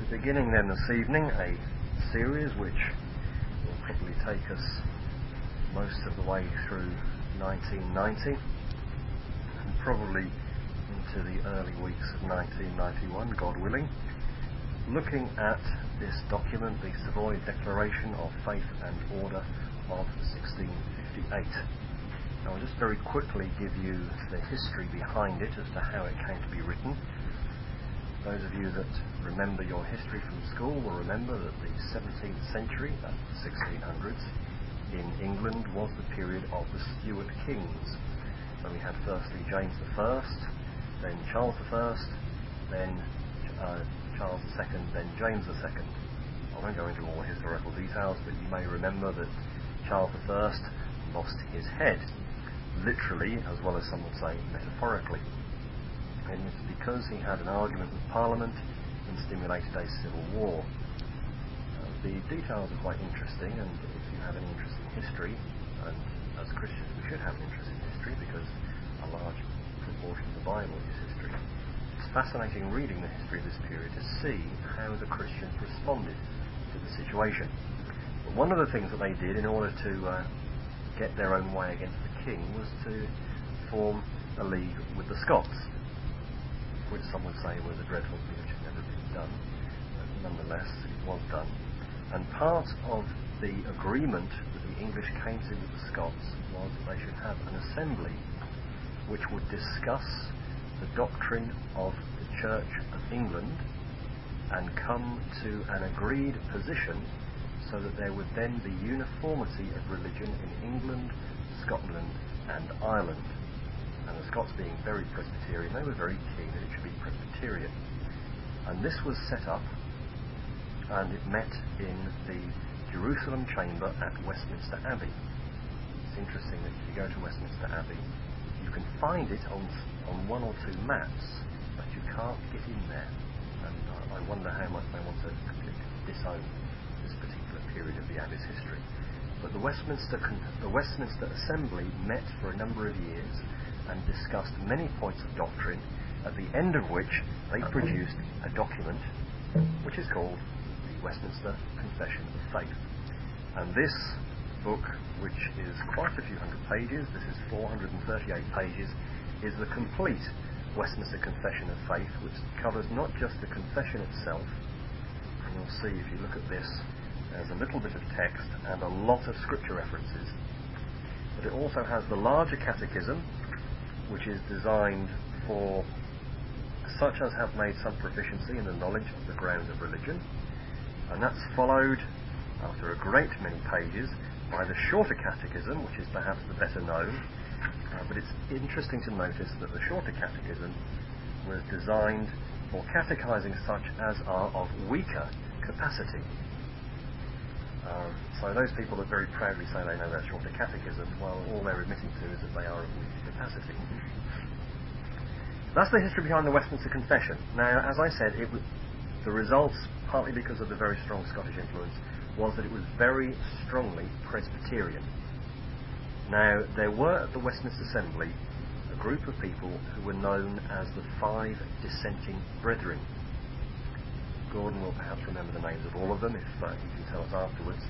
Beginning then this evening a series which will probably take us most of the way through 1990 and probably into the early weeks of 1991, God willing, looking at this document, the Savoy Declaration of Faith and Order of 1658. Now I'll just very quickly give you the history behind it as to how it came to be written. Those of you that remember your history from school will remember that the 17th century, that's the 1600s, in England was the period of the Stuart kings. So we had firstly James I, then Charles I, then Charles II, then James II. I won't go into all the historical details, but you may remember that Charles I lost his head, literally as well as some would say metaphorically. And it's because he had an argument with Parliament and stimulated a civil war. The details are quite interesting, and if you have any interest in history, and as Christians we should have an interest in history because a large proportion of the Bible is history, it's fascinating reading the history of this period to see how the Christians responded to the situation. But one of the things that they did in order to get their own way against the king was to form a league with the Scots, which some would say was a dreadful thing which had never been done, but nonetheless it was done. And part of the agreement that the English came to with the Scots was that they should have an assembly which would discuss the doctrine of the Church of England and come to an agreed position so that there would then be uniformity of religion in England, Scotland and Ireland. And the Scots being very Presbyterian, they were very keen that it should be Presbyterian. And this was set up, and it met in the Jerusalem Chamber at Westminster Abbey. It's interesting that if you go to Westminster Abbey, you can find it on one or two maps, but you can't get in there. And I wonder how much they want to completely disown this particular period of the Abbey's history. But the Westminster Assembly met for a number of years and discussed many points of doctrine, at the end of which they produced a document which is called the Westminster Confession of Faith. And this book, which is quite a few hundred pages, this is 438 pages, is the complete Westminster Confession of Faith, which covers not just the confession itself, and you'll see if you look at this, there's a little bit of text and a lot of scripture references, but it also has the larger catechism, which is designed for such as have made some proficiency in the knowledge of the grounds of religion, and that's followed, after a great many pages, by the shorter catechism, which is perhaps the better known, but it's interesting to notice that the shorter catechism was designed for catechizing such as are of weaker capacity. So those people that very proudly say they know that shorter catechism, well, all they're admitting to is that they are of weak capacity. That's the history behind the Westminster Confession. Now, as I said, the results, partly because of the very strong Scottish influence, was that it was very strongly Presbyterian. Now, there were at the Westminster Assembly a group of people who were known as the Five Dissenting Brethren. Gordon will perhaps remember the names of all of them if he can tell us afterwards.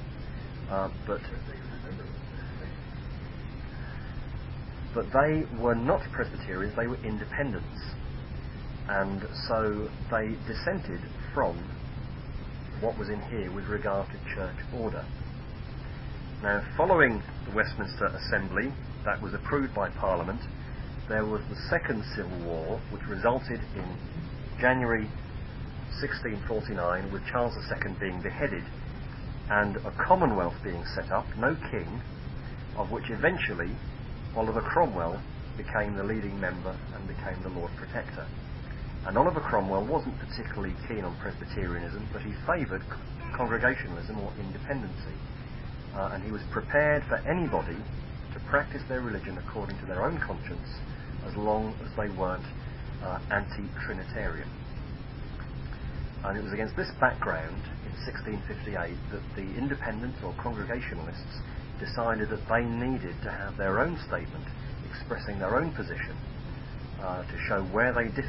But they were not Presbyterians, they were independents. And so they dissented from what was in here with regard to church order. Now, following the Westminster Assembly, that was approved by Parliament, there was the Second Civil War, which resulted in January 1649 with Charles II being beheaded and a Commonwealth being set up, no king, of which eventually Oliver Cromwell became the leading member and became the Lord Protector. And Oliver Cromwell wasn't particularly keen on Presbyterianism, but he favoured congregationalism or independency, and he was prepared for anybody to practice their religion according to their own conscience as long as they weren't anti-Trinitarian. And it was against this background in 1658 that the independents or congregationalists decided that they needed to have their own statement expressing their own position to show where they differed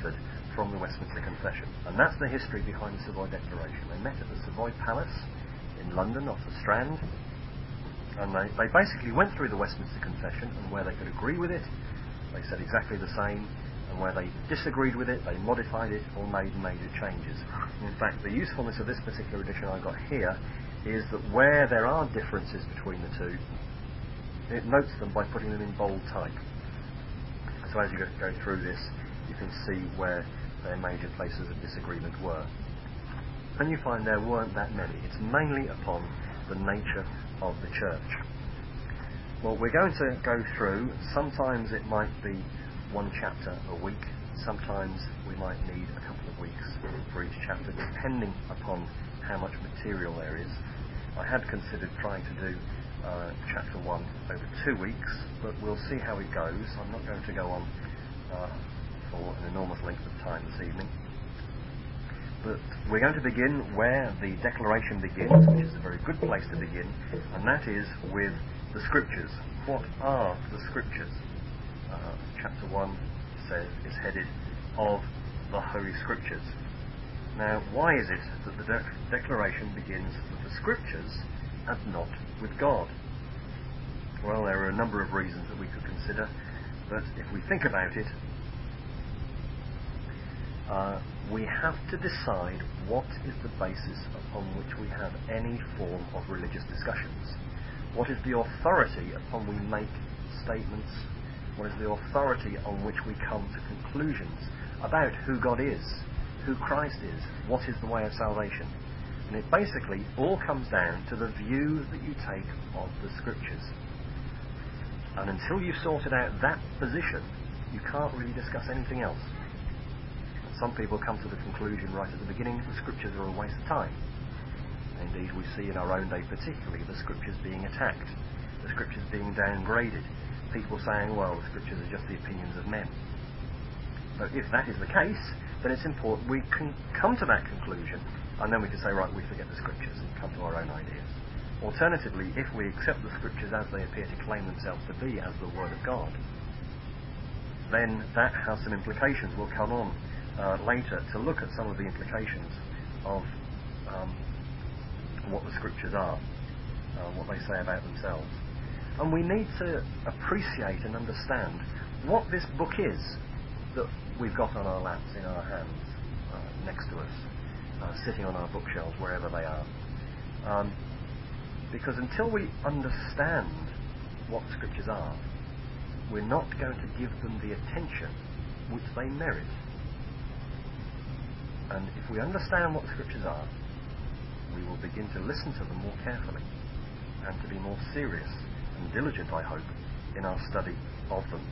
from the Westminster Confession. And that's the history behind the Savoy Declaration. They met at the Savoy Palace in London off the Strand, and they basically went through the Westminster Confession, and where they could agree with it, they said exactly the same, and where they disagreed with it, they modified it or made major changes. In fact, the usefulness of this particular edition I've got here is that where there are differences between the two, it notes them by putting them in bold type. So as you go through this, you can see where their major places of disagreement were. And you find there weren't that many. It's mainly upon the nature of the church. Well, we're going to go through. Sometimes it might be one chapter a week. Sometimes we might need a couple of weeks for each chapter, depending upon how much material there is. I had considered trying to do chapter 1 over 2 weeks, but we'll see how it goes. I'm not going to go on for an enormous length of time this evening. But we're going to begin where the declaration begins, which is a very good place to begin, and that is with the Scriptures. What are the Scriptures? Chapter 1 is headed of the Holy Scriptures. Now, why is it that the declaration begins with the Scriptures and not with God? Well, there are a number of reasons that we could consider, but if we think about it, we have to decide what is the basis upon which we have any form of religious discussions. What is the authority upon we make statements? What is the authority on which we come to conclusions about who God is, who Christ is, what is the way of salvation? And it basically all comes down to the view that you take of the Scriptures. And until you've sorted out that position, you can't really discuss anything else. Some people come to the conclusion right at the beginning the Scriptures are a waste of time. Indeed, we see in our own day particularly the Scriptures being attacked, the Scriptures being downgraded, people saying, well, the Scriptures are just the opinions of men. But if that is the case, then it's important we can come to that conclusion, and then we can say, right, we forget the Scriptures and come to our own ideas. Alternatively, if we accept the Scriptures as they appear to claim themselves to be as the Word of God, then that has some implications. We'll come on later to look at some of the implications of what the Scriptures are, what they say about themselves. And we need to appreciate and understand what this book is that we've got on our laps, in our hands, next to us, sitting on our bookshelves, wherever they are. Because until we understand what the Scriptures are, we're not going to give them the attention which they merit. And if we understand what the Scriptures are, we will begin to listen to them more carefully and to be more serious and diligent, I hope, in our study of them.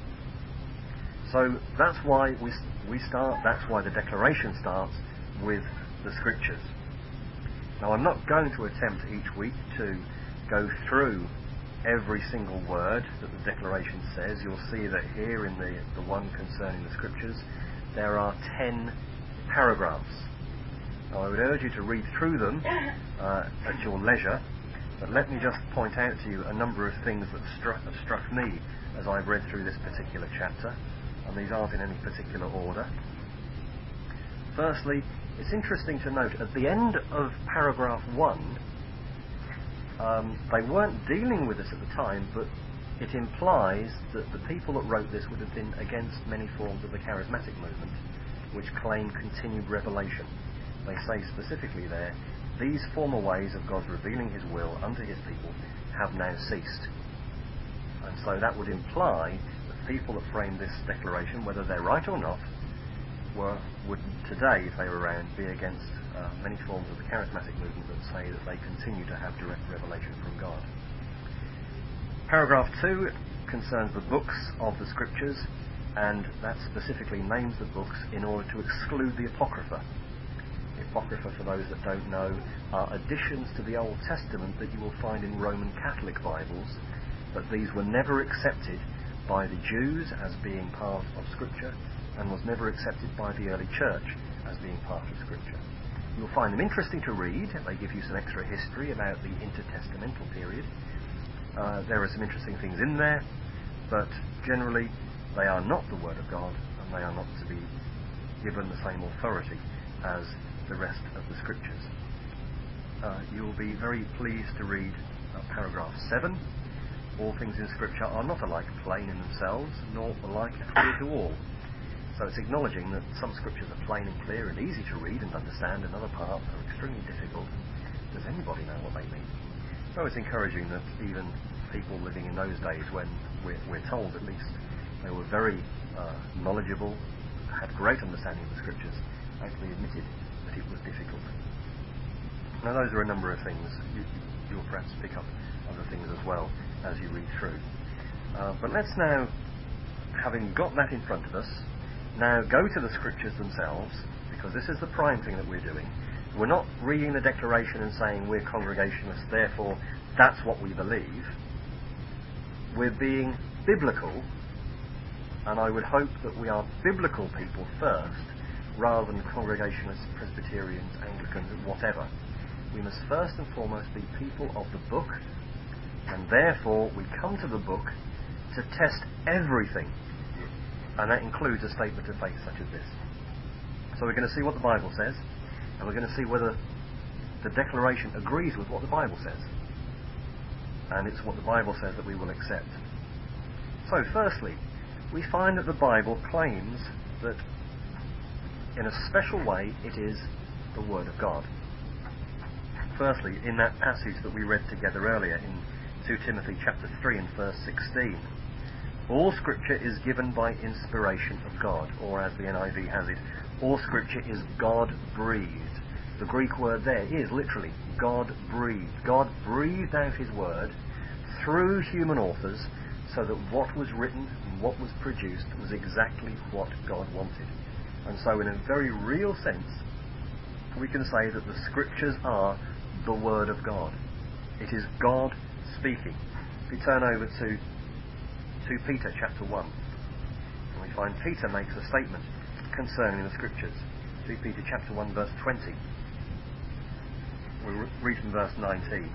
So that's why we start, that's why the declaration starts with the Scriptures. Now, I'm not going to attempt each week to go through every single word that the declaration says. You'll see that here in the one concerning the Scriptures, there are 10 paragraphs. Now, I would urge you to read through them at your leisure, but let me just point out to you a number of things that struck me as I've read through this particular chapter, and these aren't in any particular order. Firstly, it's interesting to note at the end of paragraph 1, they weren't dealing with this at the time, but it implies that the people that wrote this would have been against many forms of the charismatic movement, which claim continued revelation. They say specifically there, these former ways of God's revealing His will unto His people have now ceased. And so that would imply that people that framed this declaration, whether they're right or not, would today, if they were around, be against many forms of the charismatic movement that say that they continue to have direct revelation from God. Paragraph 2 concerns the books of the Scriptures, and that specifically names the books in order to exclude the Apocrypha. The Apocrypha, for those that don't know, are additions to the Old Testament that you will find in Roman Catholic Bibles, but these were never accepted by the Jews as being part of Scripture, and was never accepted by the early church as being part of Scripture. You'll find them interesting to read. They give you some extra history about the intertestamental period. There are some interesting things in there, but generally they are not the Word of God, and they are not to be given the same authority as the rest of the scriptures. You'll be very pleased to read paragraph 7. All things in scripture are not alike plain in themselves, nor alike clear to all. So it's acknowledging that some scriptures are plain and clear and easy to read and understand, and other parts are extremely difficult. Does anybody know what they mean? So it's encouraging that even people living in those days, when we're told at least they were very knowledgeable, had great understanding of the scriptures, actually admitted that it was difficult. Now those are a number of things. You'll perhaps pick up other things as well as you read through. But let's now, having got that in front of us, now go to the scriptures themselves, because this is the prime thing that we're doing. We're not reading the declaration and saying we're Congregationalists, therefore that's what we believe. We're being biblical, and I would hope that we are biblical people first, rather than Congregationalists, Presbyterians, Anglicans, whatever. We must first and foremost be people of the book, and therefore we come to the book to test everything, and that includes a statement of faith such as this. So we're going to see what the Bible says, and we're going to see whether the declaration agrees with what the Bible says. And it's what the Bible says that we will accept. So firstly, we find that the Bible claims that in a special way it is the Word of God. Firstly, in that passage that we read together earlier in 2 Timothy chapter 3 and verse 16, all Scripture is given by inspiration of God, or as the NIV has it, all Scripture is God-breathed. The Greek word there is literally God-breathed. God breathed out His Word through human authors so that what was written and what was produced was exactly what God wanted. And so in a very real sense, we can say that the Scriptures are the Word of God. It is God speaking. If you turn over to 2 Peter chapter 1, and we find Peter makes a statement concerning the Scriptures. 2 Peter chapter 1 verse 20. We read from verse 19.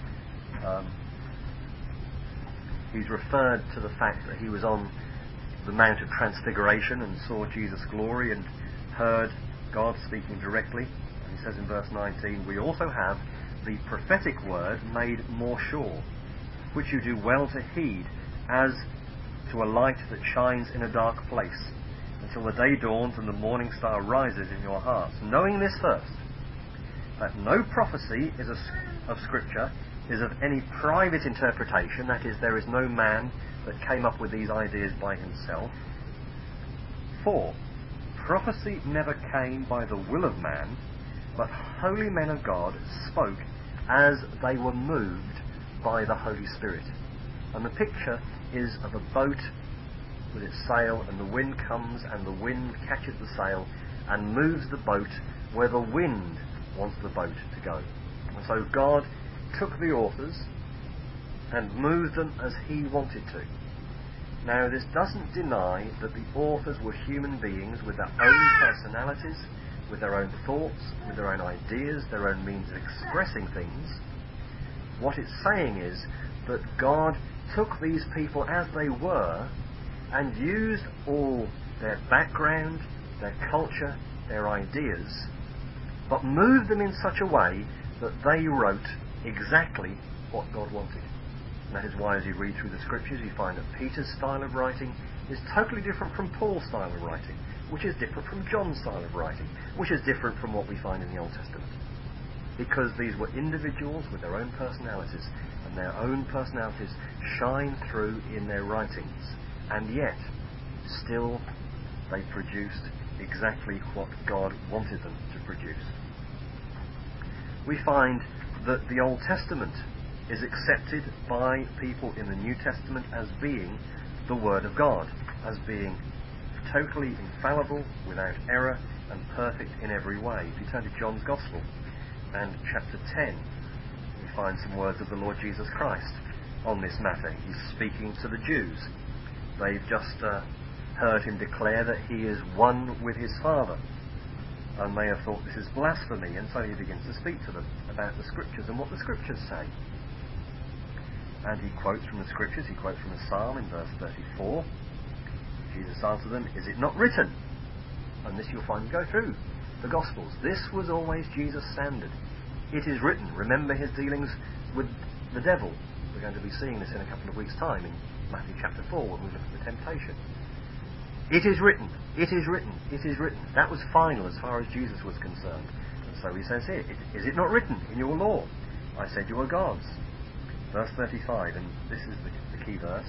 He's referred to the fact that he was on the Mount of Transfiguration and saw Jesus' glory and heard God speaking directly. And he says in verse 19, we also have the prophetic word made more sure, which you do well to heed as to a light that shines in a dark place, until the day dawns and the morning star rises in your hearts. Knowing this first, that no prophecy of Scripture is of any private interpretation, that is, there is no man that came up with these ideas by himself. For prophecy never came by the will of man, but holy men of God spoke as they were moved by the Holy Spirit. And the picture is of a boat with its sail, and the wind comes and the wind catches the sail and moves the boat where the wind wants the boat to go. And so God took the authors and moved them as He wanted to. Now, this doesn't deny that the authors were human beings with their own personalities, with their own thoughts, with their own ideas, their own means of expressing things. What it's saying is that God took these people as they were and used all their background, their culture, their ideas, but moved them in such a way that they wrote exactly what God wanted. And that is why, as you read through the Scriptures, you find that Peter's style of writing is totally different from Paul's style of writing, which is different from John's style of writing, which is different from what we find in the Old Testament. Because these were individuals with their own personalities, and their own personalities shine through in their writings. And yet, still, they produced exactly what God wanted them to produce. We find that the Old Testament is accepted by people in the New Testament as being the Word of God, as being totally infallible, without error, and perfect in every way. If you turn to John's Gospel and chapter 10, we find some words of the Lord Jesus Christ on this matter. He's speaking to the Jews. They've just heard Him declare that He is one with His Father, and they have thought this is blasphemy, and so He begins to speak to them about the Scriptures and what the Scriptures say. And He quotes from the Scriptures. He quotes from a psalm in verse 34. Jesus answered them, "Is it not written, And this you'll find you go through the Gospels. This was always Jesus' standard. It is written. Remember his dealings with the devil. We're going to be seeing this in a couple of weeks' time in Matthew chapter 4 when we look at the temptation. It is written. It is written. It is written. That was final as far as Jesus was concerned. And so he says here, is it not written in your law? I said you are gods. Verse 35, and this is the key verse.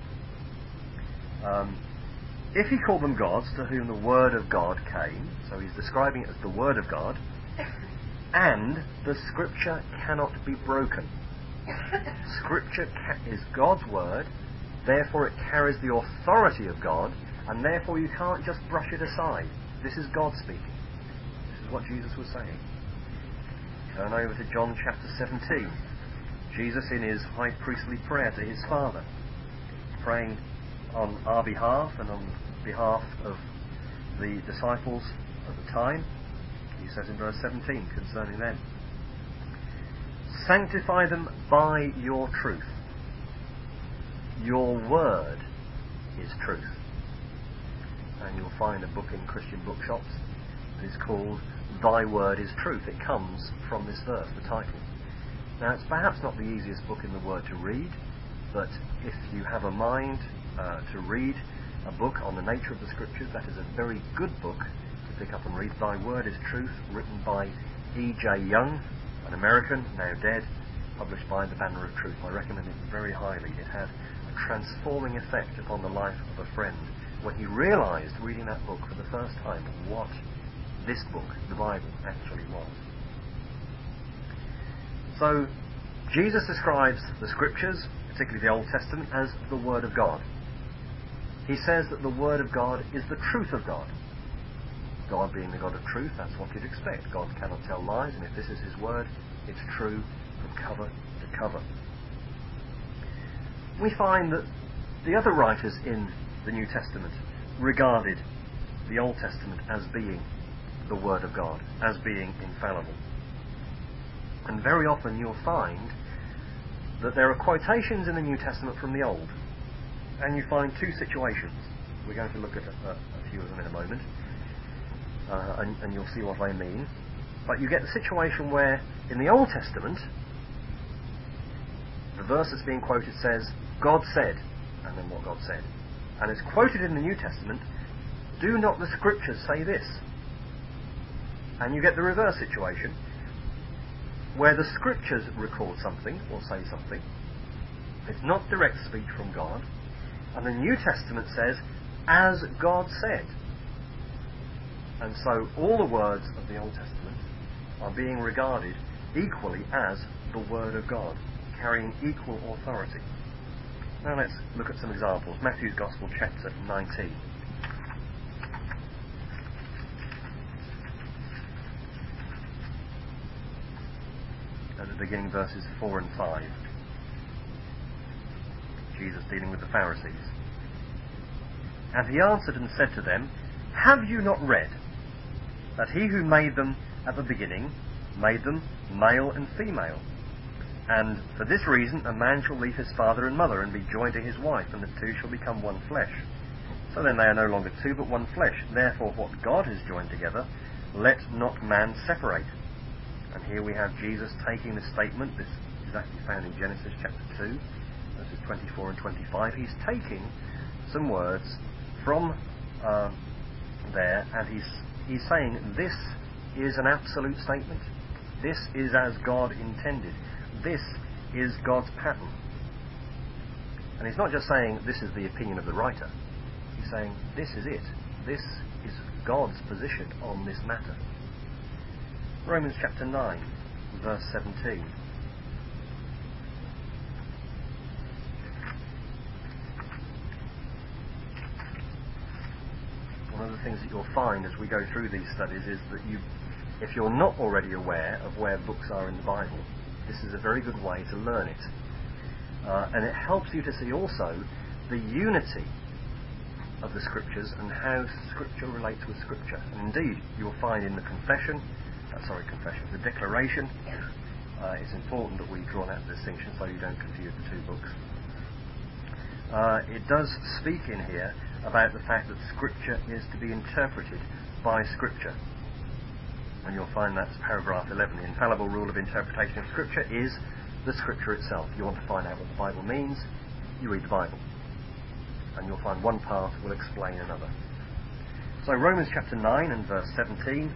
If he called them gods to whom the word of God came, so he's describing it as the word of God, and the scripture cannot be broken. Scripture is God's word, therefore it carries the authority of God, and therefore you can't just brush it aside. This is God speaking. This is what Jesus was saying. Turn over to John chapter 17. Jesus in his high priestly prayer to his Father, praying on our behalf and on behalf of the disciples at the time. He says in verse 17 concerning them, sanctify them by your truth. Your word is truth. And you'll find a book in Christian bookshops that is called Thy Word is Truth. It comes from this verse, the title. Now, it's perhaps not the easiest book in the Word to read, but if you have a mind to read a book on the nature of the Scriptures, that is a very good book to pick up and read. Thy Word is Truth, written by E.J. Young, an American, now dead, published by The Banner of Truth. I recommend it very highly. It had a transforming effect upon the life of a friend when he realised, reading that book for the first time, what this book, the Bible, actually was. So, Jesus describes the Scriptures, particularly the Old Testament, as the Word of God. He says that the Word of God is the truth of God. God being the God of truth, that's what you'd expect. God cannot tell lies, and if this is his Word, it's true from cover to cover. We find that the other writers in the New Testament regarded the Old Testament as being the Word of God, as being infallible. And very often you'll find that there are quotations in the New Testament from the Old, and you find two situations. We're going to look at a few of them in a moment, and you'll see what I mean. But you get the situation where in the Old Testament the verse that's being quoted says, God said, and then what God said. And it's quoted in the New Testament, do not the Scriptures say this? And you get the reverse situation, where the Scriptures record something, or say something. It's not direct speech from God. And the New Testament says, as God said. And so all the words of the Old Testament are being regarded equally as the Word of God, carrying equal authority. Now let's look at some examples. Matthew's Gospel, chapter 19. At the beginning, verses 4 and 5. Jesus dealing with the Pharisees. And he answered and said to them, have you not read that he who made them at the beginning made them male and female? And for this reason a man shall leave his father and mother and be joined to his wife, and the two shall become one flesh. So then they are no longer two but one flesh. Therefore what God has joined together, let not man separate. And here we have Jesus taking this statement. This is actually found in Genesis chapter 2, verses 24 and 25. He's taking some words from there, and he's saying this is an absolute statement. This is as God intended. This is God's pattern. And he's not just saying this is the opinion of the writer. He's saying this is it. This is God's position on this matter. Romans chapter 9, verse 17. One of the things that you'll find as we go through these studies is that if you're not already aware of where books are in the Bible, this is a very good way to learn it. And it helps you to see also the unity of the Scriptures and how Scripture relates with Scripture. And indeed, you'll find in the the Declaration, it's important that we draw that distinction so you don't confuse the two books. It does speak in here about the fact that Scripture is to be interpreted by Scripture. And you'll find that's paragraph 11. The infallible rule of interpretation of Scripture is the Scripture itself. You want to find out what the Bible means, you read the Bible. And you'll find one path will explain another. So Romans chapter 9 and verse 17.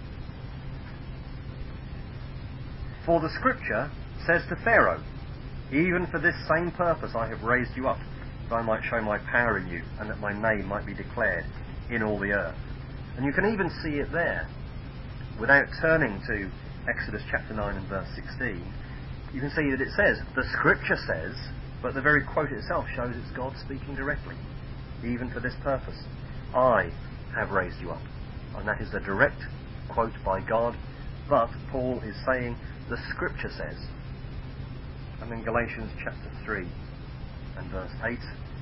For the Scripture says to Pharaoh, even for this same purpose I have raised you up, that I might show my power in you, and that my name might be declared in all the earth. And you can even see it there. Without turning to Exodus chapter 9 and verse 16, you can see that it says, the Scripture says, but the very quote itself shows it's God speaking directly. Even for this purpose, I have raised you up. And that is a direct quote by God, but Paul is saying, the Scripture says. And then Galatians chapter 3 and verse 8.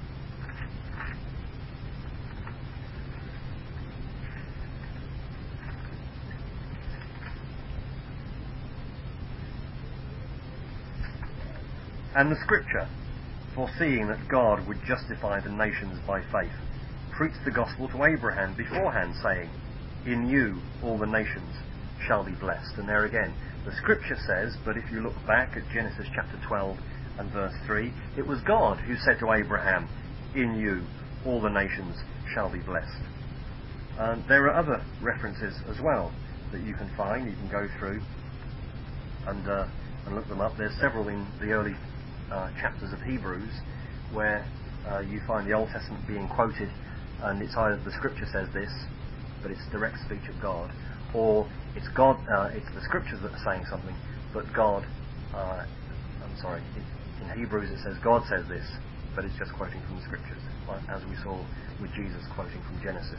And the Scripture, foreseeing that God would justify the nations by faith, preached the gospel to Abraham beforehand, saying, in you all the nations shall be blessed. And there again, the Scripture says, but if you look back at Genesis chapter 12 and verse 3, it was God who said to Abraham, in you all the nations shall be blessed. There are other references as well that you can find. You can go through and look them up. There's several in the early chapters of Hebrews where you find the Old Testament being quoted, and it's either the Scripture says this, but it's direct speech of God, or it's God, it's the Scriptures that are saying something, but God, in Hebrews it says God says this, but it's just quoting from the Scriptures, as we saw with Jesus quoting from Genesis.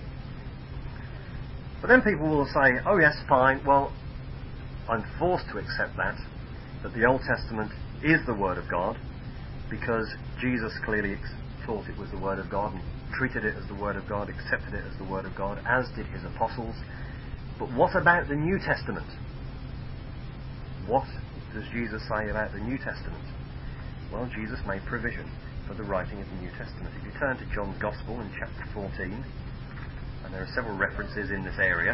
But then people will say, oh yes, fine, well, I'm forced to accept that the Old Testament is the Word of God, because Jesus clearly thought it was the Word of God and treated it as the Word of God, accepted it as the Word of God, as did his apostles. But what about the New Testament? What does Jesus say about the New Testament? Well, Jesus made provision for the writing of the New Testament. If you turn to John's Gospel in chapter 14, and there are several references in this area,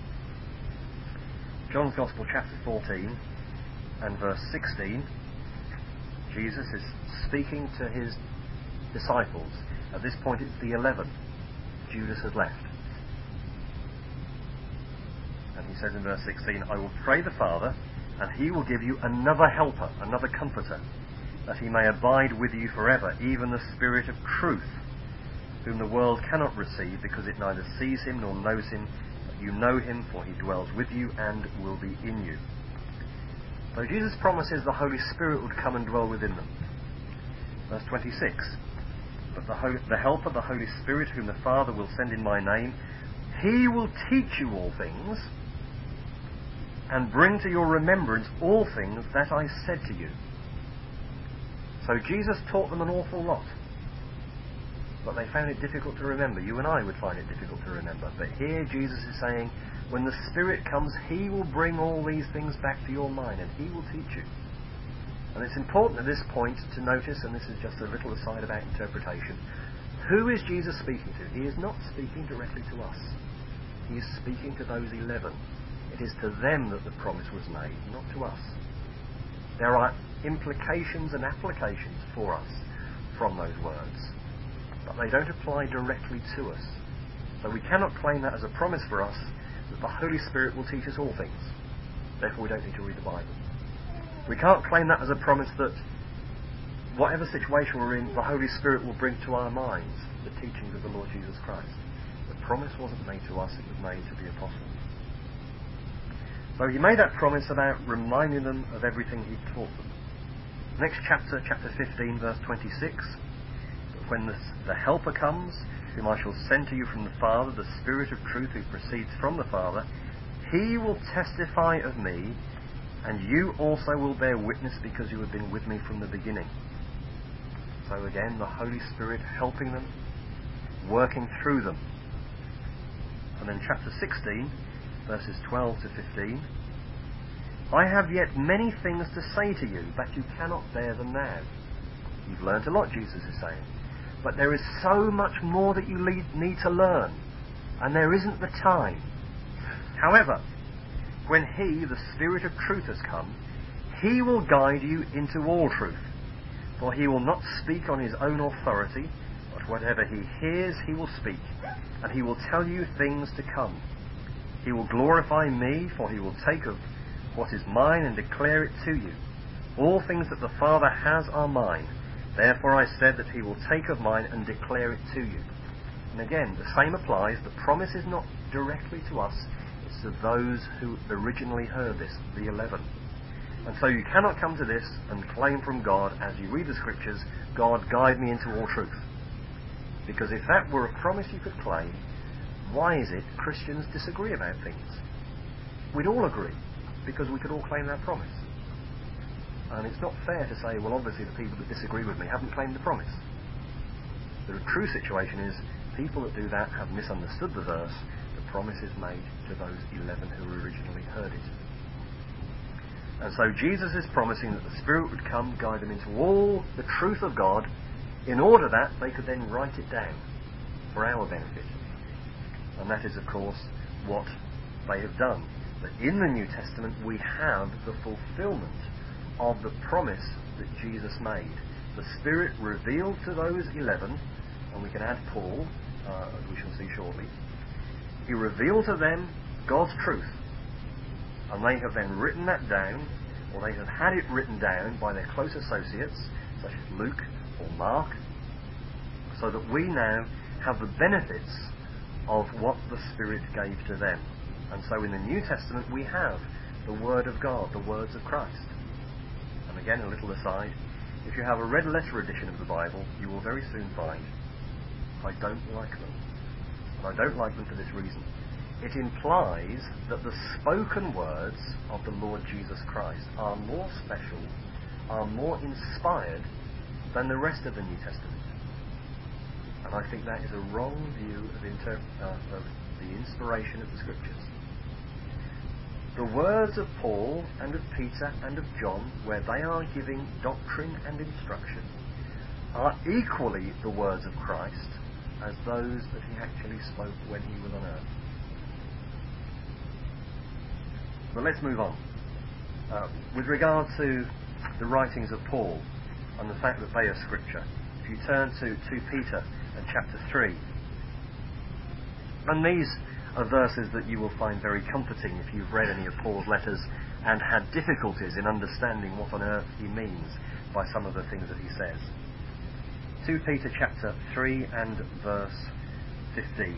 John's Gospel chapter 14 and verse 16, Jesus is speaking to his disciples. At this point it's the 11. Judas has left. And he says in verse 16, I will pray the Father, and he will give you another helper, another comforter, that he may abide with you forever, even the Spirit of truth, whom the world cannot receive, because it neither sees him nor knows him. But you know him, for he dwells with you and will be in you. So Jesus promises the Holy Spirit would come and dwell within them. Verse 26, but the Helper, the Holy Spirit, whom the Father will send in my name, he will teach you all things, and bring to your remembrance all things that I said to you. So Jesus taught them an awful lot, but they found it difficult to remember. You and I would find it difficult to remember. But here Jesus is saying, when the Spirit comes, he will bring all these things back to your mind, and he will teach you. And it's important at this point to notice, and this is just a little aside about interpretation, who is Jesus speaking to? He is not speaking directly to us. He is speaking to those 11. It is to them that the promise was made, not to us. There are implications and applications for us from those words, but they don't apply directly to us. So we cannot claim that as a promise for us, that the Holy Spirit will teach us all things. Therefore we don't need to read the Bible. We can't claim that as a promise that whatever situation we're in, the Holy Spirit will bring to our minds the teachings of the Lord Jesus Christ. The promise wasn't made to us, it was made to the apostles. So he made that promise about reminding them of everything he'd taught them. Next chapter, chapter 15, verse 26. But when the Helper comes, whom I shall send to you from the Father, the Spirit of truth who proceeds from the Father, he will testify of me, and you also will bear witness because you have been with me from the beginning. So again, the Holy Spirit helping them, working through them. And then chapter 16, verses 12 to 15. I have yet many things to say to you, but you cannot bear them now. You've learnt a lot, Jesus is saying. But there is so much more that you need to learn. and there isn't the time. However, when He, the Spirit of truth, has come, He will guide you into all truth. For He will not speak on His own authority, but whatever He hears He will speak, and He will tell you things to come. He will glorify me, for He will take of what is mine and declare it to you. All things that the Father has are mine. Therefore I said that He will take of mine and declare it to you. And again, the same applies. The promise is not directly to us, it's to those who originally heard this, the 11. And so you cannot come to this and claim from God, as you read the Scriptures, God, guide me into all truth. Because if that were a promise you could claim, why is it Christians disagree about things? We'd all agree, because we could all claim that promise. And it's not fair to say, well, obviously the people that disagree with me haven't claimed the promise. The true situation is, people that do that have misunderstood the verse. The promise is made to those 11 who originally heard it. And so Jesus is promising that the Spirit would come, guide them into all the truth of God, in order that they could then write it down for our benefit. And that is, of course, what they have done. But in the New Testament we have the fulfillment of the promise that Jesus made. The Spirit revealed to those 11, and we can add Paul, as we shall see shortly. He revealed to them God's truth, and they have then written that down, or they have had it written down by their close associates, such as Luke or Mark, so that we now have the benefits of what the Spirit gave to them. And so in the New Testament we have the Word of God, the words of Christ. And again, a little aside, if you have a red letter edition of the Bible, you will very soon find, I don't like them. And I don't like them for this reason. It implies that the spoken words of the Lord Jesus Christ are more special, are more inspired than the rest of the New Testament. And I think that is a wrong view of the inspiration of the Scriptures. The words of Paul and of Peter and of John, where they are giving doctrine and instruction, are equally the words of Christ as those that He actually spoke when He was on earth. But let's move on. With regard to the writings of Paul and the fact that they are Scripture, if you turn to 2 Peter and chapter 3, and these are verses that you will find very comforting if you've read any of Paul's letters and had difficulties in understanding what on earth he means by some of the things that he says. 2 Peter chapter 3 and verse 15.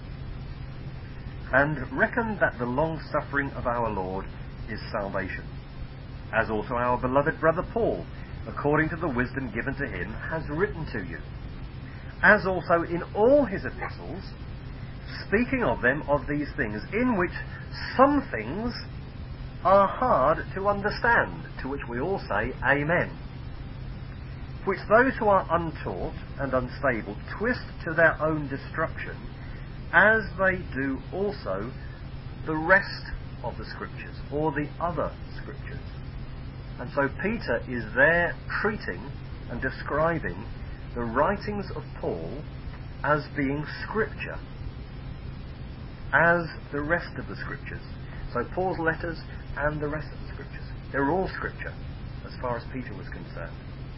And reckon that the long-suffering of our Lord is salvation, as also our beloved brother Paul, according to the wisdom given to him, has written to you, as also in all his epistles, speaking of them of these things, in which some things are hard to understand, to which we all say Amen, which those who are untaught and unstable twist to their own destruction, as they do also the rest of the Scriptures, or the other Scriptures. And so Peter is there treating and describing the writings of Paul as being Scripture, as the rest of the Scriptures. So Paul's letters and the rest of the Scriptures, they're all Scripture, as far as Peter was concerned.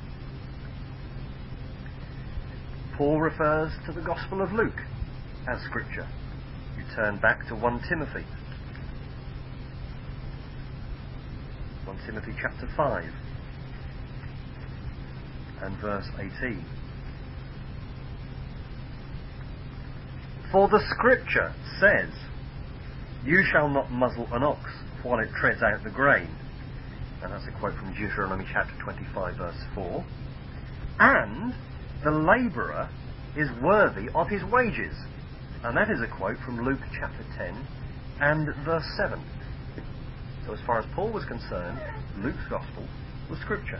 Paul refers to the Gospel of Luke as Scripture. You turn back to 1 Timothy. 1 Timothy chapter 5 and verse 18. For the Scripture says, you shall not muzzle an ox while it treads out the grain. And that's a quote from Deuteronomy chapter 25 verse 4. And the labourer is worthy of his wages. And that is a quote from Luke chapter 10 and verse 7. So as far as Paul was concerned, Luke's Gospel was Scripture.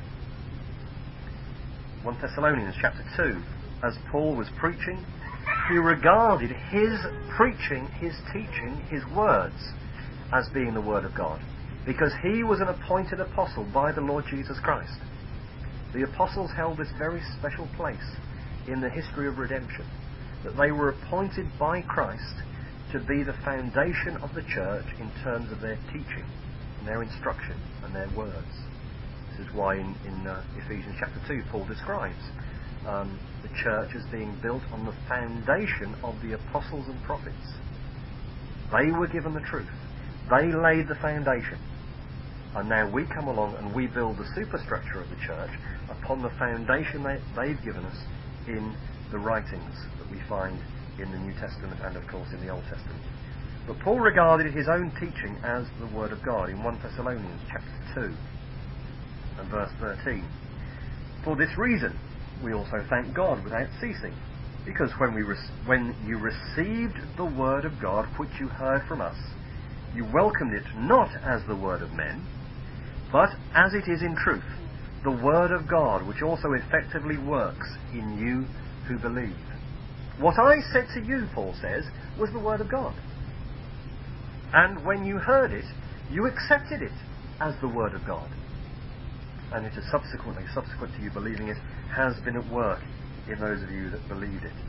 1 Thessalonians chapter 2, as Paul was preaching, he regarded his preaching, his teaching, his words as being the Word of God, because he was an appointed apostle by the Lord Jesus Christ. The apostles held this very special place in the history of redemption, that they were appointed by Christ to be the foundation of the church in terms of their teaching and their instruction and their words. This is why in Ephesians chapter 2 Paul describes the church as being built on the foundation of the apostles and prophets. They were given the truth. They laid the foundation. And now we come along and we build the superstructure of the church upon the foundation they've given us in the writings that we find in the New Testament and, of course, in the Old Testament. But Paul regarded his own teaching as the Word of God in 1 Thessalonians chapter 2 and verse 13. For this reason, we also thank God without ceasing, because when you received the Word of God which you heard from us, you welcomed it not as the word of men, but as it is in truth, the Word of God, which also effectively works in you who believe. What I said to you, Paul says, was the Word of God. And when you heard it, you accepted it as the Word of God. And it has subsequent to you believing it, has been at work in those of you that believed it.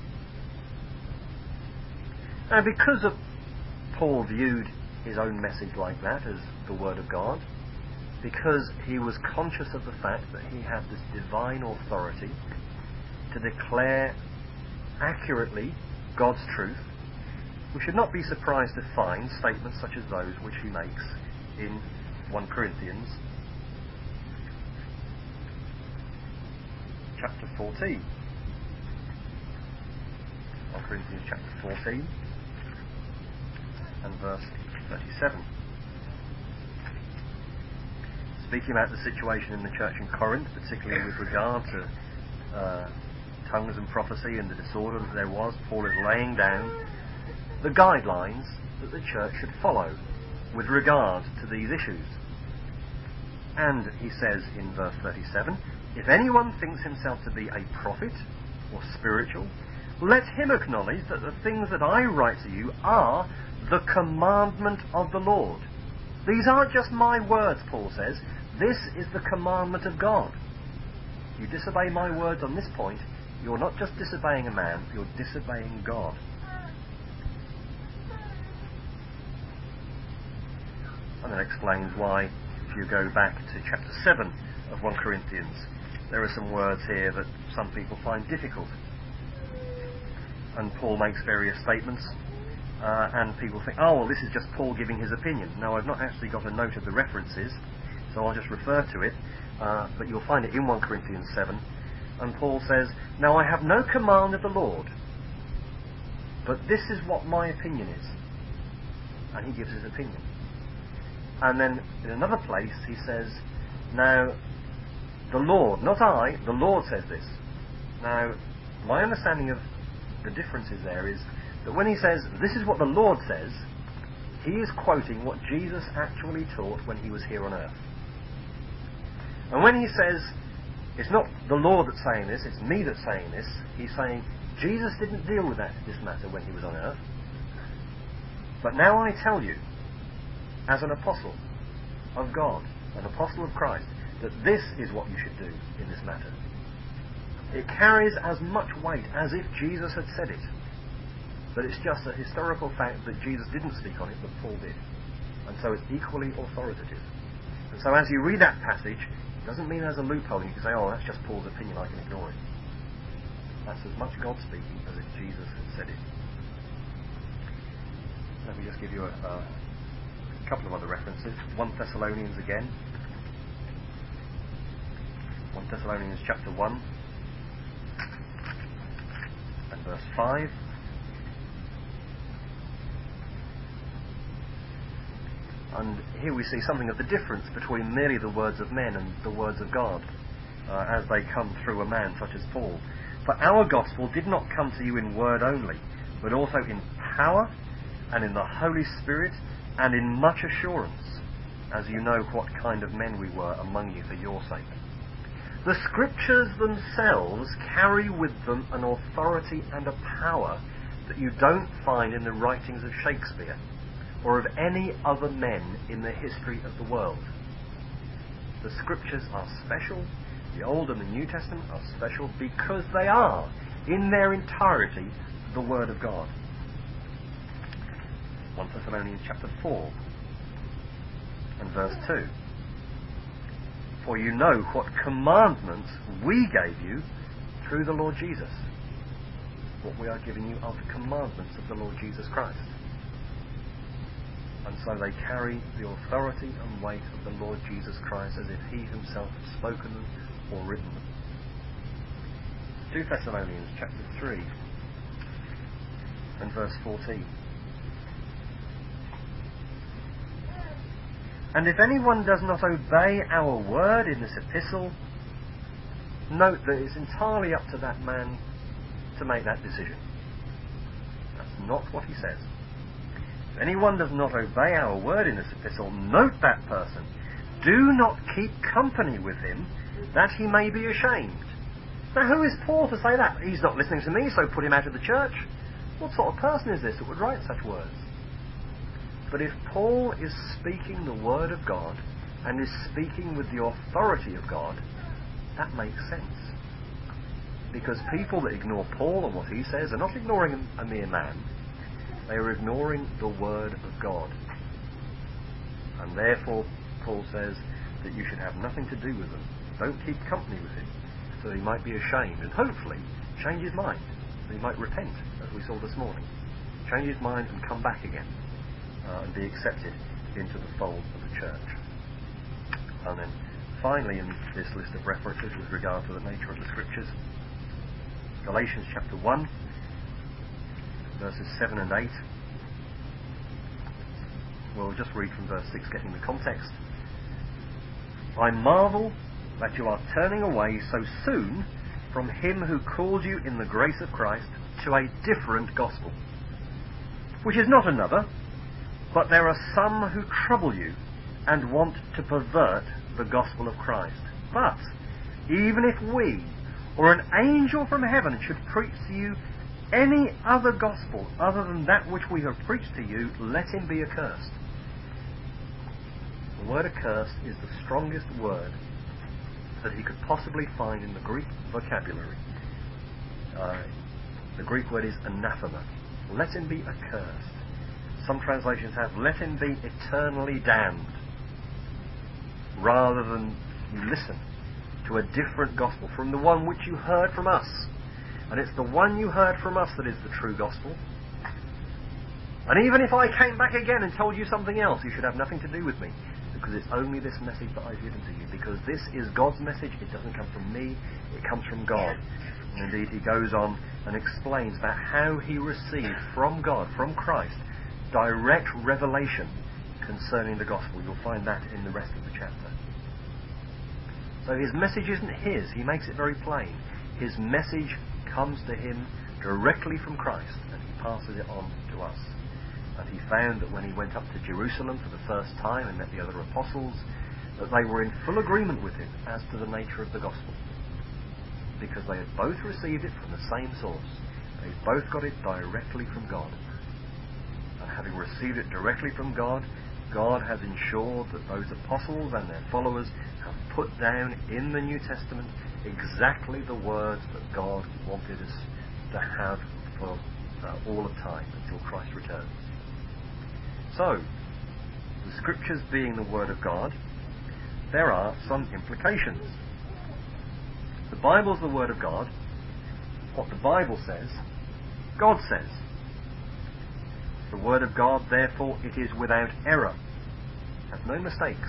And because Paul viewed his own message like that, as the Word of God, because he was conscious of the fact that he had this divine authority to declare accurately God's truth, we should not be surprised to find statements such as those which he makes in 1 Corinthians chapter 14. 1 Corinthians chapter 14 and verse 37. Speaking about the situation in the church in Corinth, particularly with regard to tongues and prophecy and the disorder that there was, Paul is laying down the guidelines that the church should follow with regard to these issues. And he says in verse 37, if anyone thinks himself to be a prophet or spiritual, let him acknowledge that the things that I write to you are the commandment of the Lord. These aren't just my words, Paul says. This is the commandment of God. You disobey my words on this point, you're not just disobeying a man, you're disobeying God. And that explains why, if you go back to chapter 7 of 1 Corinthians, there are some words here that some people find difficult. And Paul makes various statements, and people think, oh, well, this is just Paul giving his opinion. No, I've not actually got a note of the references, so I'll just refer to it, but you'll find it in 1 Corinthians 7, and Paul says, now I have no command of the Lord, but this is what my opinion is. And he gives his opinion. And then in another place he says, now the Lord, not I, the Lord says this. Now, my understanding of the differences there is that when he says, this is what the Lord says, he is quoting what Jesus actually taught when he was here on earth. And when he says, it's not the Lord that's saying this, it's me that's saying this, he's saying, Jesus didn't deal with this matter when he was on earth. But now I tell you, as an apostle of God, an apostle of Christ, that this is what you should do in this matter. It carries as much weight as if Jesus had said it. But it's just a historical fact that Jesus didn't speak on it, but Paul did. And so it's equally authoritative. And so as you read that passage, it doesn't mean there's a loophole and you can say, oh, that's just Paul's opinion, I can ignore it. That's as much God speaking as if Jesus had said it. Let me just give you a couple of other references. 1 Thessalonians again. 1 Thessalonians chapter 1 and verse 5. And here we see something of the difference between merely the words of men and the words of God as they come through a man such as Paul. For our gospel did not come to you in word only, but also in power and in the Holy Spirit and in much assurance, as you know what kind of men we were among you for your sake. The Scriptures themselves carry with them an authority and a power that you don't find in the writings of Shakespeare or of any other men in the history of the world. The Scriptures are special. The Old and the New Testament are special because they are, in their entirety, the Word of God. 1 Thessalonians chapter 4 and verse 2. For you know what commandments we gave you through the Lord Jesus. What we are giving you are the commandments of the Lord Jesus Christ. And so they carry the authority and weight of the Lord Jesus Christ as if he himself had spoken them or written them. 2 Thessalonians chapter 3 and verse 14. And if anyone does not obey our word in this epistle, note that it's entirely up to that man to make that decision. That's not what he says. If anyone does not obey our word in this epistle, note that person. Do not keep company with him, that he may be ashamed. Now who is Paul to say that? He's not listening to me, so put him out of the church. What sort of person is this that would write such words? But if Paul is speaking the word of God, and is speaking with the authority of God, that makes sense. Because people that ignore Paul and what he says are not ignoring a mere man, they are ignoring the word of God. And therefore, Paul says that you should have nothing to do with them. Don't keep company with him, so he might be ashamed and hopefully change his mind. So he might repent, as we saw this morning. Change his mind and come back again and be accepted into the fold of the church. And then finally in this list of references with regard to the nature of the Scriptures, Galatians chapter 1, verses 7 and 8. We'll just read from verse 6, getting the context. I marvel that you are turning away so soon from him who called you in the grace of Christ to a different gospel, which is not another, but there are some who trouble you and want to pervert the gospel of Christ. But even if we or an angel from heaven should preach to you any other gospel other than that which we have preached to you, let him be accursed. The word accursed is the strongest word that he could possibly find in the Greek vocabulary. The Greek word is anathema. Let him be accursed. Some translations have, let him be eternally damned, rather than you listen to a different gospel from the one which you heard from us. And it's the one you heard from us that is the true gospel. And even if I came back again and told you something else, you should have nothing to do with me, because it's only this message that I've given to you, because this is God's message. It doesn't come from me, it comes from God. And indeed he goes on and explains about how he received from God, from Christ, direct revelation concerning the gospel. You'll find that in the rest of the chapter. So his message isn't his. He makes it very plain. His message comes to him directly from Christ, and he passes it on to us. And he found that when he went up to Jerusalem for the first time and met the other apostles, that they were in full agreement with him as to the nature of the gospel, because they had both received it from the same source. They both got it directly from God. And having received it directly from God, God has ensured that those apostles and their followers have put down in the New Testament exactly the words that God wanted us to have for all of time until Christ returns. So, the Scriptures being the Word of God, there are some implications. The Bible's the Word of God. What the Bible says, God says. The Word of God, therefore, it is without error, has no mistakes,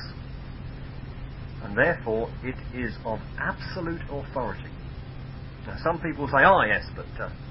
and therefore it is of absolute authority. Now some people say, oh yes, but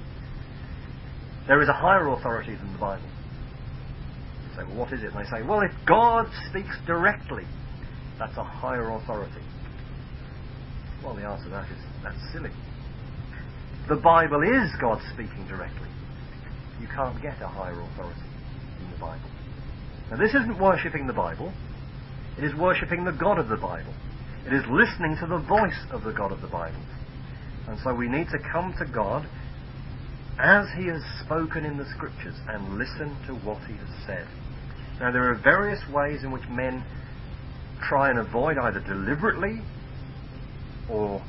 there is a higher authority than the Bible. You say, well, what is it? And they say, well, if God speaks directly, that's a higher authority. Well, the answer to that is, that's silly. The Bible is God speaking directly. You can't get a higher authority in the Bible. Now this isn't worshipping the Bible. It is worshipping the God of the Bible. It is listening to the voice of the God of the Bible. And so we need to come to God as he has spoken in the Scriptures and listen to what he has said. Now there are various ways in which men try and avoid, either deliberately or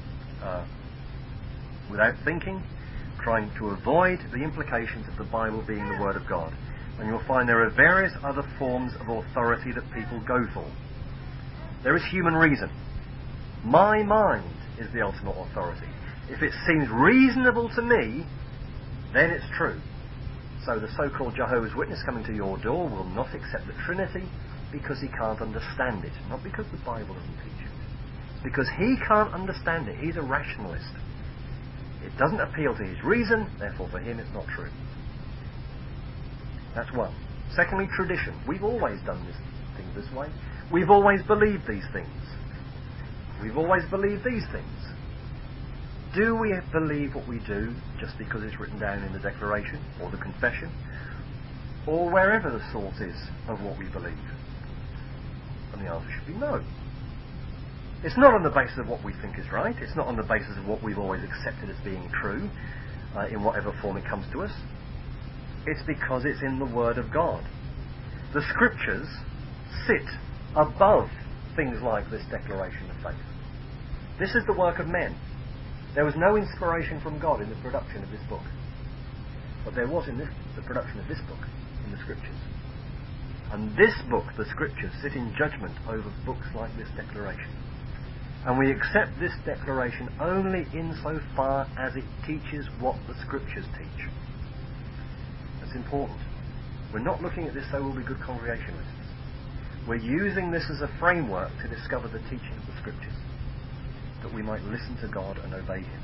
without thinking, trying to avoid the implications of the Bible being the Word of God. And you'll find there are various other forms of authority that people go for. There is human reason. My mind is the ultimate authority. If it seems reasonable to me, then it's true. So the so-called Jehovah's Witness coming to your door will not accept the Trinity because he can't understand it. Not because the Bible doesn't teach it. It's because he can't understand it. He's a rationalist. It doesn't appeal to his reason, therefore for him it's not true. That's one. Secondly, tradition. We've always done things this way. We've always believed these things. We've always believed these things. Do we believe what we do just because it's written down in the Declaration or the Confession, or wherever the source is of what we believe? And the answer should be no. It's not on the basis of what we think is right. It's not on the basis of what we've always accepted as being true, in whatever form it comes to us. It's because it's in the Word of God. The Scriptures sit above things like this declaration of faith. This is the work of men. There was no inspiration from God in the production of this book. But there was in the production of this book, in the Scriptures. And this book, the Scriptures, sit in judgment over books like this declaration. And we accept this declaration only insofar as it teaches what the Scriptures teach. That's important. We're not looking at this so we'll be good Congregationalists. We're using this as a framework to discover the teaching of the Scriptures, that we might listen to God and obey him.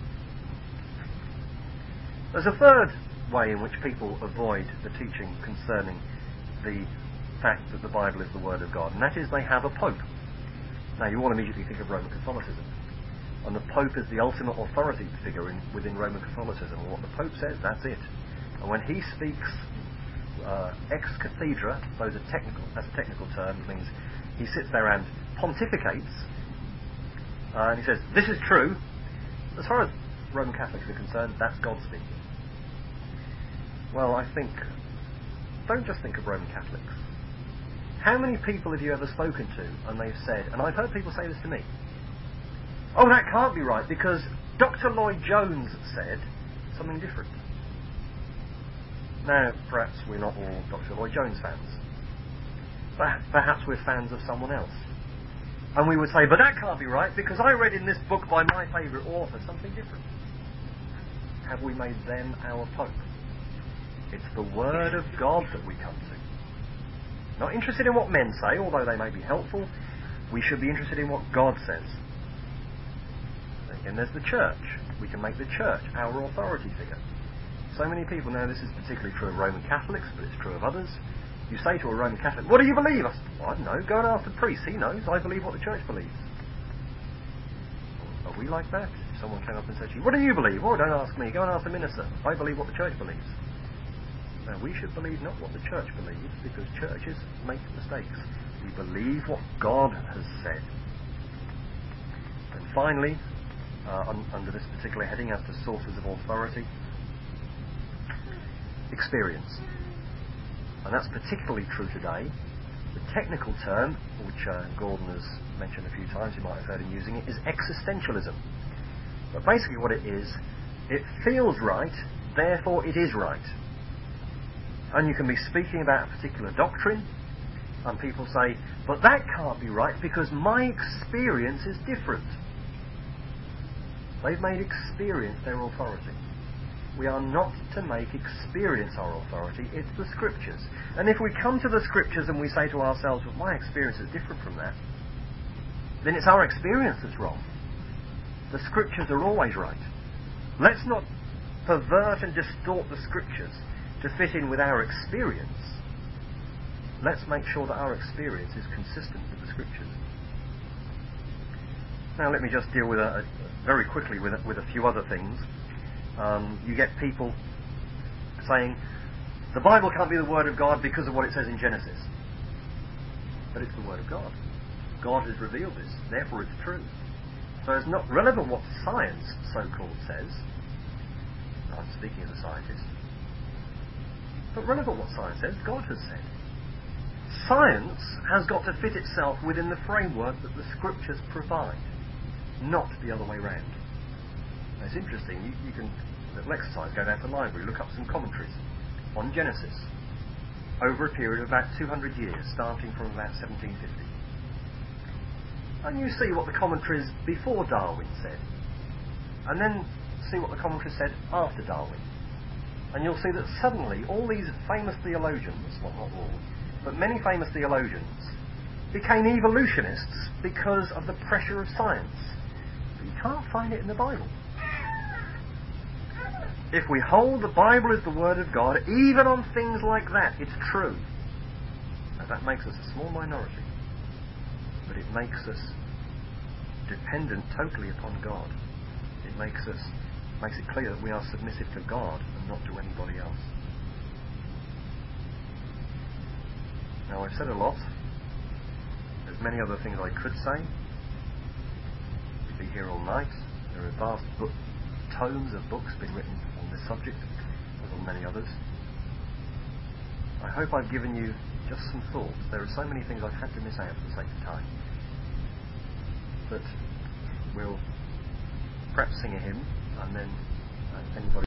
There's a third way in which people avoid the teaching concerning the fact that the Bible is the Word of God, and that is they have a Pope. Now you all immediately think of Roman Catholicism, and the Pope is the ultimate authority figure within Roman Catholicism. And what the Pope says, that's it. And when he speaks ex cathedra, that's a technical term, it means he sits there and pontificates, and he says, this is true. As far as Roman Catholics are concerned, that's God speaking. Well, I think, don't just think of Roman Catholics. How many people have you ever spoken to and they've said, and I've heard people say this to me, oh, that can't be right because Dr. Lloyd Jones said something different. Now, perhaps we're not all Dr. Lloyd Jones fans. Perhaps we're fans of someone else. And we would say, but that can't be right because I read in this book by my favourite author something different. Have we made them our Pope? It's the Word of God that we come to. Not interested in what men say, although they may be helpful. We should be interested in what God says. Again, there's the church. We can make the church our authority figure. So many people, now this is particularly true of Roman Catholics, but it's true of others. You say to a Roman Catholic, what do you believe? I said, well, I don't know, go and ask the priest, he knows, I believe what the church believes. Are we like that? If someone came up and said to you, what do you believe? Oh, don't ask me, go and ask the minister, I believe what the church believes. Now, we should believe not what the church believes, because churches make mistakes. We believe what God has said. And finally, under this particular heading, as to sources of authority, experience. And that's particularly true today. The technical term, which Gordon has mentioned a few times, you might have heard him using it, is existentialism. But basically what it is, it feels right, therefore it is right. And you can be speaking about a particular doctrine, and people say, but that can't be right because my experience is different. They've made experience their authority. We are not to make experience our authority, it's the Scriptures. And if we come to the Scriptures and we say to ourselves, well, my experience is different from that, then it's our experience that's wrong. The Scriptures are always right. Let's not pervert and distort the Scriptures to fit in with our experience. Let's make sure that our experience is consistent with the Scriptures. Now let me just deal with very quickly with a few other things. You get people saying, the Bible can't be the Word of God because of what it says in Genesis. But it's the Word of God. God has revealed this, therefore it's true. So it's not relevant what science, so-called, says. I'm speaking as a scientist. But relevant what science says, God has said. Science has got to fit itself within the framework that the Scriptures provide, not the other way round. Now, it's interesting, you can, a little exercise, go down to the library, look up some commentaries on Genesis. over a period of about 200 years, starting from about 1750. And you see what the commentaries before Darwin said, and then see what the commentaries said after Darwin. And you'll see that suddenly all these famous theologians, well, not all, but many famous theologians, became evolutionists because of the pressure of science. But you can't find it in the Bible. If we hold the Bible as the Word of God, even on things like that, it's true. Now that makes us a small minority, but it makes us dependent totally upon God. It makes it clear that we are submissive to God and not to anybody else. Now I've said a lot. There's many other things I could say. We'd be here all night. There are vast tomes of books been written on this subject, as on many others. I hope I've given you just some thoughts. There are so many things I've had to miss out for the sake of time. But we'll perhaps sing a hymn, and then if anybody